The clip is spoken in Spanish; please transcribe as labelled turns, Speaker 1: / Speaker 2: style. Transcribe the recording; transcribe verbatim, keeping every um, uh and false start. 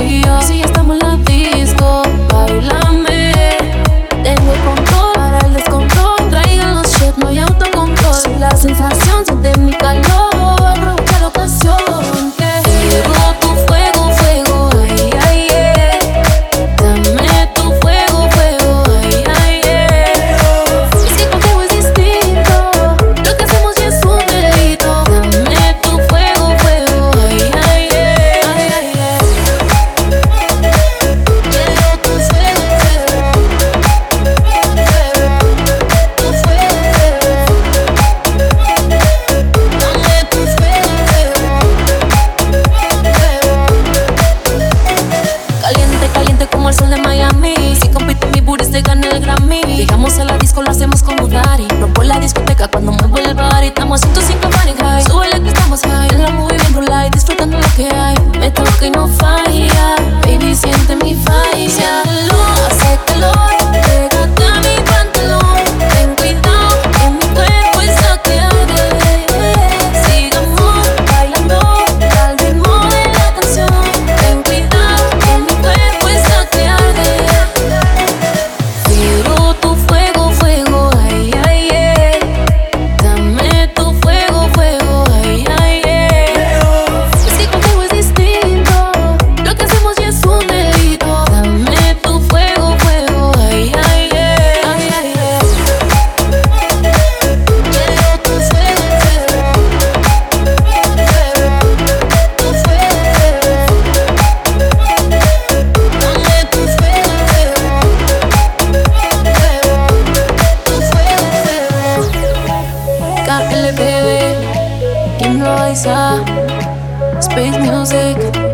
Speaker 1: y yo. Si ya estamos en la disco, bailame. Tengo el control para el descontrol. Traigan los shit, no hay autocontrol. La sensación siente mi calor. Aprovecha la ocasión. Que fuego, tu fuego, fuego, ay, ay, yeah. Dame tu fuego, fuego, ay, ay, yeah. Es que contigo es distinto. Lo que hacemos ya es un delito. Dame tu fuego, fuego, ay, ay, yeah. Ay, ay, yeah. Quiero tu fuego, fuego. Tu fuego, dame tu fuego, caliente, caliente como el sol de Miami. Si compite mi booty se gana el Grammy. Llegamos a la disco, lo hacemos como Daddy. Rompo la discoteca cuando muevo el body. Estamos a ciento cinco Fahrenheit. Súbele que estamos high. En la movie bien roll light, disfrutando lo que hay. Me toca y no falla. Baby, siente mi falla. Hace calor, pégate a mi pantalón. Ten cuidado, que mi cuerpo está que arde. Sigamos bailando al ritmo de la canción. Ten cuidado, que mi cuerpo está que arde. Quiero tu fuego, fuego, ay, ay, yeah. Dame tu fuego, fuego, ay, ay, yeah. Es que contigo es distinto. Lo que hacemos ya es un delito. Dame tu fuego, fuego, ay, ay, yeah. Ay, ay, yeah. Quiero tu fuego, fuego. Tu fuego, dame tu fuego, fuego. Tu fuego, K L B B, Kim Loaiza, Space Music.